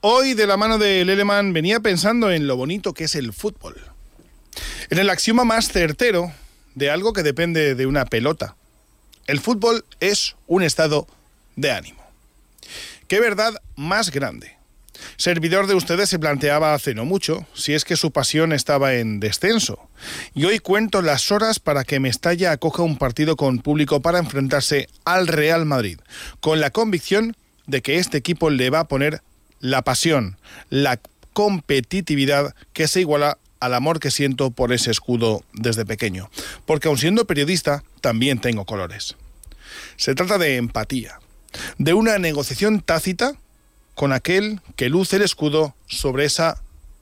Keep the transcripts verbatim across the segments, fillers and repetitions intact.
Hoy, de la mano de Leleman, venía pensando en lo bonito que es el fútbol. En el axioma más certero de algo que depende de una pelota. El fútbol es un estado de ánimo. ¡Qué verdad más grande! Servidor de ustedes se planteaba hace no mucho si es que su pasión estaba en descenso. Y hoy cuento las horas para que Mestalla acoja un partido con público para enfrentarse al Real Madrid, con la convicción de que este equipo le va a poner la pasión, la competitividad que se iguala al amor que siento por ese escudo desde pequeño. Porque aun siendo periodista, también tengo colores. Se trata de empatía, de una negociación tácita con aquel que luce el escudo sobre esa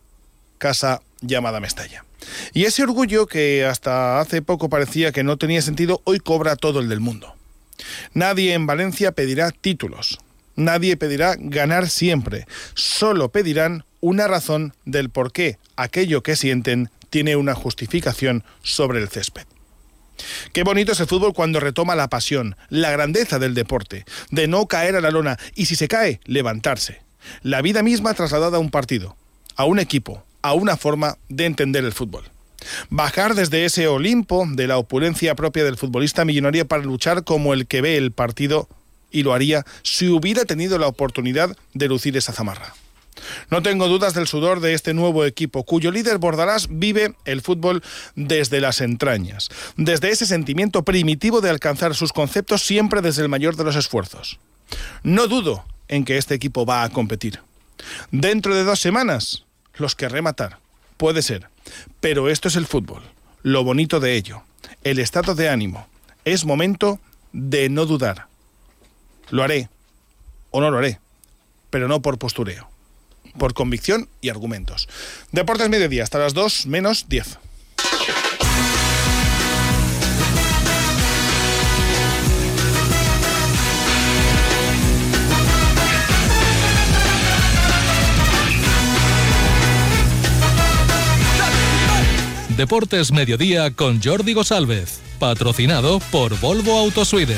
casa llamada Mestalla. Y ese orgullo que hasta hace poco parecía que no tenía sentido, hoy cobra todo el del mundo. Nadie en Valencia pedirá títulos, nadie pedirá ganar siempre, solo pedirán una razón del por qué aquello que sienten tiene una justificación sobre el césped. Qué bonito es el fútbol cuando retoma la pasión, la grandeza del deporte, de no caer a la lona y si se cae, levantarse. La vida misma trasladada a un partido, a un equipo, a una forma de entender el fútbol. Bajar desde ese Olimpo de la opulencia propia del futbolista millonario para luchar como el que ve el partido y lo haría si hubiera tenido la oportunidad de lucir esa zamarra. No tengo dudas del sudor de este nuevo equipo, cuyo líder Bordalás vive el fútbol desde las entrañas, desde ese sentimiento primitivo de alcanzar sus conceptos siempre desde el mayor de los esfuerzos. No dudo en que este equipo va a competir. Dentro de dos semanas los querré matar, puede ser, pero esto es el fútbol, lo bonito de ello, el estado de ánimo. Es momento de no dudar. Lo haré o no lo haré, pero no por postureo. Por convicción y argumentos. Deportes Mediodía, hasta las dos menos diez. Deportes Mediodía con Jordi González, patrocinado por Volvo Auto Sweden.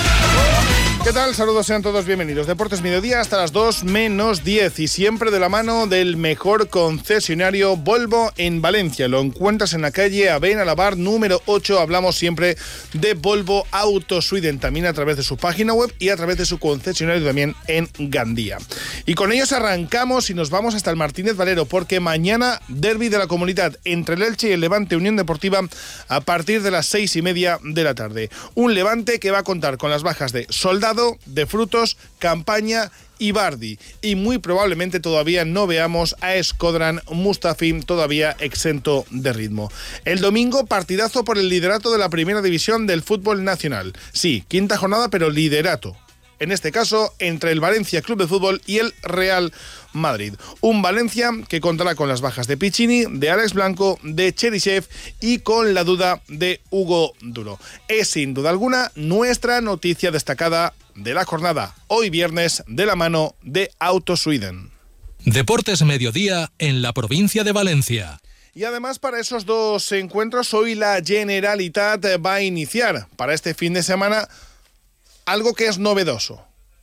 ¿Qué tal? Saludos, sean todos bienvenidos. Deportes Mediodía hasta las dos menos diez y siempre de la mano del mejor concesionario Volvo en Valencia. Lo encuentras en la calle Avena Labar número ocho. Hablamos siempre de Volvo Auto Sweden, también a través de su página web y a través de su concesionario también en Gandía. Y con ellos arrancamos y nos vamos hasta el Martínez Valero, porque mañana derbi de la Comunidad entre el Elche y el Levante Unión Deportiva a partir de las seis y media de la tarde. Un Levante que va a contar con las bajas de Soldado, de Frutos, Campaña y Bardi, y muy probablemente todavía no veamos a Escodran Mustafín todavía exento de ritmo. El domingo, partidazo por el liderato de la primera división del fútbol nacional. Sí, quinta jornada, pero liderato. En este caso, entre el Valencia Club de Fútbol y el Real Madrid. Un Valencia que contará con las bajas de Piccini, de Alex Blanco, de Cherisev y con la duda de Hugo Duro. Es sin duda alguna nuestra noticia destacada de la jornada, hoy viernes, de la mano de Auto Sweden. Deportes Mediodía en la provincia de Valencia. Y además para esos dos encuentros hoy la Generalitat va a iniciar para este fin de semana algo que es novedoso,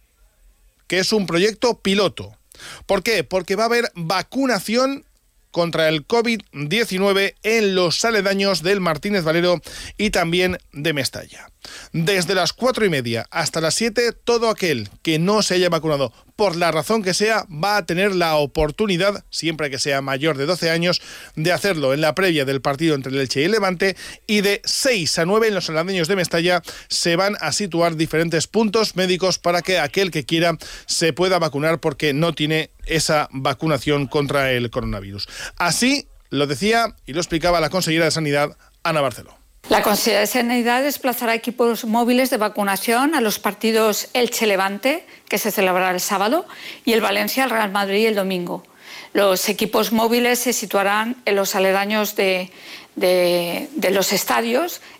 que es un proyecto piloto. ¿Por qué? Porque va a haber vacunación contra el covid diecinueve en los aledaños del Martínez Valero y también de Mestalla. Desde las cuatro y media hasta las siete, todo aquel que no se haya vacunado, por la razón que sea, va a tener la oportunidad, siempre que sea mayor de doce años, de hacerlo en la previa del partido entre el Elche y el Levante, y de seis a nueve en los aledaños de Mestalla se van a situar diferentes puntos médicos para que aquel que quiera se pueda vacunar porque no tiene esa vacunación contra el coronavirus. Así lo decía y lo explicaba la consejera de Sanidad, Ana Barceló. La Consejería de Sanidad desplazará equipos móviles de vacunación a los partidos Elche-Levante, que se celebrará el sábado, y el Valencia-Real Madrid el domingo. Los equipos móviles se situarán en los aledaños de, de, de los estadios,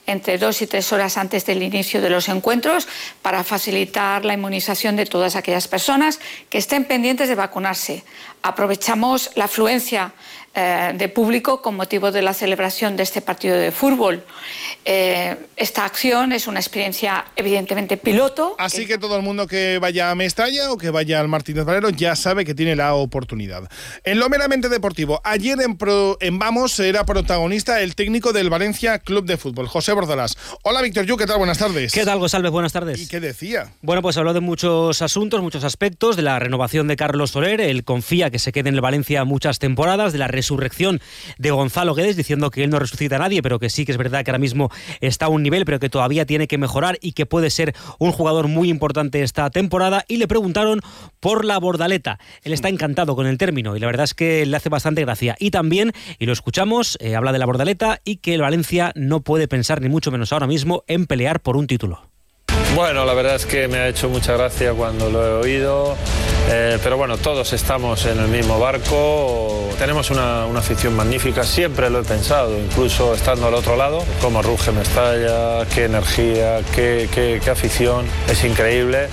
entre dos y tres horas antes del inicio de los encuentros para facilitar la inmunización de todas aquellas personas que estén pendientes de vacunarse. Aprovechamos la afluencia eh, de público con motivo de la celebración de este partido de fútbol. Eh, esta acción es una experiencia evidentemente piloto. Así que... que todo el mundo que vaya a Mestalla o que vaya al Martínez Valero ya sabe que tiene la oportunidad. En lo meramente deportivo, ayer en, pro, en Vamos era protagonista el técnico del Valencia Club de Fútbol, José Bordalás. Hola Víctor Yu, ¿qué tal? Buenas tardes. ¿Qué tal, González? Buenas tardes. ¿Y qué decía? Bueno, pues habló de muchos asuntos, muchos aspectos, de la renovación de Carlos Soler, él confía que se quede en el Valencia muchas temporadas, de la resurrección de Gonzalo Guedes, diciendo que él no resucita a nadie, pero que sí que es verdad que ahora mismo está a un nivel, pero que todavía tiene que mejorar y que puede ser un jugador muy importante esta temporada. Y le preguntaron por la Bordaleta. Él está encantado con el término y la verdad es que le hace bastante gracia. Y también, y lo escuchamos, eh, habla de la Bordaleta y que el Valencia no puede pensar ni mucho menos ahora mismo en pelear por un título. Bueno, la verdad es que me ha hecho mucha gracia cuando lo he oído, eh, pero bueno, todos estamos en el mismo barco, tenemos una, una afición magnífica, siempre lo he pensado, incluso estando al otro lado, cómo ruge Mestalla, qué energía, qué, qué, qué afición, es increíble.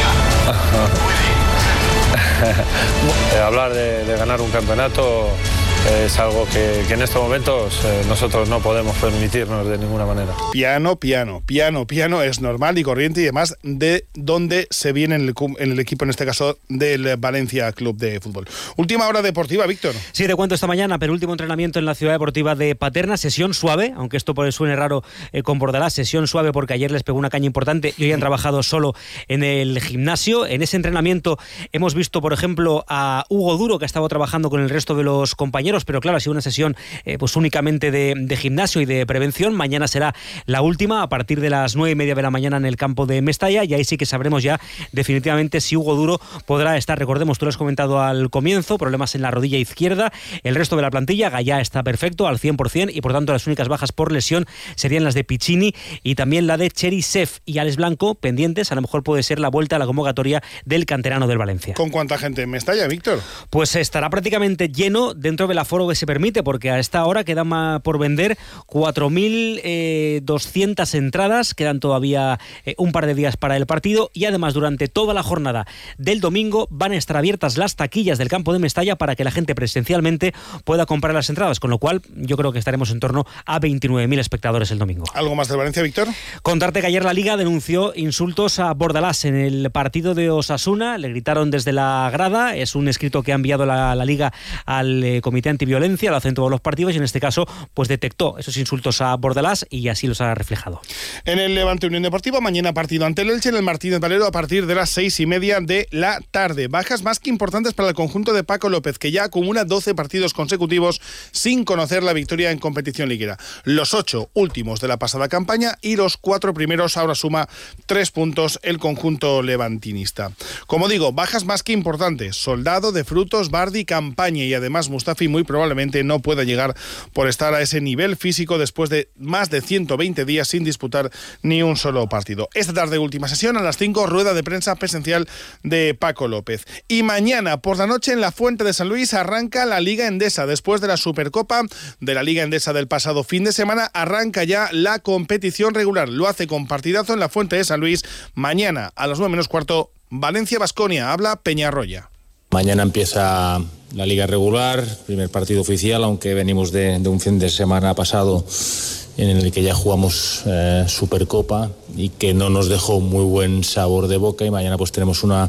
Hablar de, de ganar un campeonato es algo que, que en estos momentos eh, nosotros no podemos permitirnos de ninguna manera. Piano, piano, piano, piano es normal y corriente y además de dónde se viene en el, en el equipo, en este caso del Valencia Club de Fútbol. Última hora deportiva, Víctor. Sí, te cuento esta mañana, penúltimo entrenamiento en la ciudad deportiva de Paterna, sesión suave, aunque esto por suene raro eh, con Bordalás, sesión suave porque ayer les pegó una caña importante y hoy han trabajado solo en el gimnasio. En ese entrenamiento hemos visto, por ejemplo, a Hugo Duro, que ha estado trabajando con el resto de los compañeros, pero claro, ha sido una sesión eh, pues únicamente de, de gimnasio y de prevención. Mañana será la última a partir de las nueve y media de la mañana en el campo de Mestalla y ahí sí que sabremos ya definitivamente si Hugo Duro podrá estar. Recordemos, tú lo has comentado al comienzo, problemas en la rodilla izquierda. El resto de la plantilla, Gallá está perfecto al cien por ciento y por tanto las únicas bajas por lesión serían las de Piccini y también la de Cherisev y Alex Blanco, pendientes. A lo mejor puede ser la vuelta a la convocatoria del canterano del Valencia. ¿Con cuánta gente en Mestalla, Víctor? Pues estará prácticamente lleno dentro del aforo que se permite, porque a esta hora quedan por vender cuatro mil doscientas entradas, quedan todavía eh, un par de días para el partido y además durante toda la jornada del domingo van a estar abiertas las taquillas del campo de Mestalla para que la gente presencialmente pueda comprar las entradas, con lo cual yo creo que estaremos en torno a veintinueve mil espectadores el domingo. ¿Algo más del Valencia, Víctor? Contarte que ayer la Liga denunció insultos a Bordalás en el partido de Osasuna, le gritaron desde la grada, es un escrito que ha enviado la, la Liga al eh, Comité Antiviolencia, lo hacen todos los partidos y en este caso pues detectó esos insultos a Bordalás y así los ha reflejado. En el Levante Unión Deportiva, mañana partido ante el Elche en el Martínez Valero a partir de las seis y media de la tarde. Bajas más que importantes para el conjunto de Paco López, que ya acumula doce partidos consecutivos sin conocer la victoria en competición liguera. Los ocho últimos de la pasada campaña y los cuatro primeros ahora suma tres puntos el conjunto levantinista. Como digo, bajas más que importantes. Soldado, De Frutos, Bardi, Campaña y además Mustafi muy probablemente no pueda llegar por estar a ese nivel físico después de más de ciento veinte días sin disputar ni un solo partido. Esta tarde, última sesión, a las cinco, rueda de prensa presencial de Paco López. Y mañana por la noche en la Fuente de San Luis arranca la Liga Endesa. Después de la Supercopa de la Liga Endesa del pasado fin de semana, arranca ya la competición regular. Lo hace con partidazo en la Fuente de San Luis. Mañana a las nueve menos cuarto, Valencia-Baskonia, habla Peñarroya. Mañana empieza la Liga regular, primer partido oficial, aunque venimos de, de un fin de semana pasado en el que ya jugamos eh, Supercopa y que no nos dejó muy buen sabor de boca, y mañana pues tenemos una,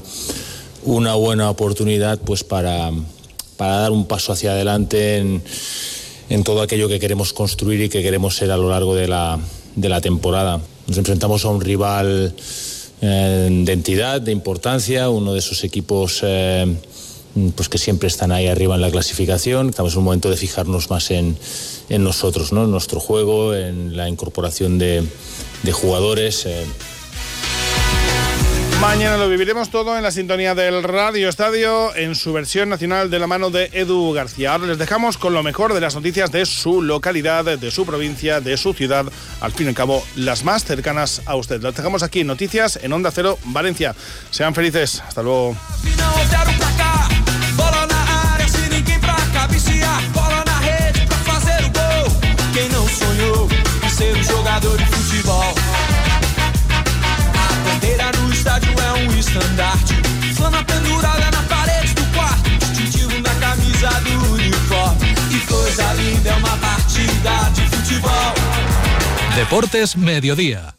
una buena oportunidad pues para, para dar un paso hacia adelante en, en todo aquello que queremos construir y que queremos ser a lo largo de la, de la temporada. Nos enfrentamos a un rival eh, de entidad, de importancia, uno de esos equipos eh, pues que siempre están ahí arriba en la clasificación. Estamos en un momento de fijarnos más en, en nosotros, ¿no? En nuestro juego, en la incorporación de, de jugadores. Eh. Mañana lo viviremos todo en la sintonía del Radio Estadio, en su versión nacional de la mano de Edu García. Ahora les dejamos con lo mejor de las noticias de su localidad, de su provincia, de su ciudad, al fin y al cabo las más cercanas a usted. Las dejamos aquí en Noticias en Onda Cero Valencia. Sean felices. Hasta luego. Bola na área, sem ninguém pra cabecear. Bola na rede pra fazer o gol. Quem não sonhou em ser um jogador jogador de futebol. A bandeira no estádio é um estandarte, flama pendurada na parede do quarto, distintivo na camisa do uniforme. Que coisa linda, é uma partida de futebol. Deportes Mediodía.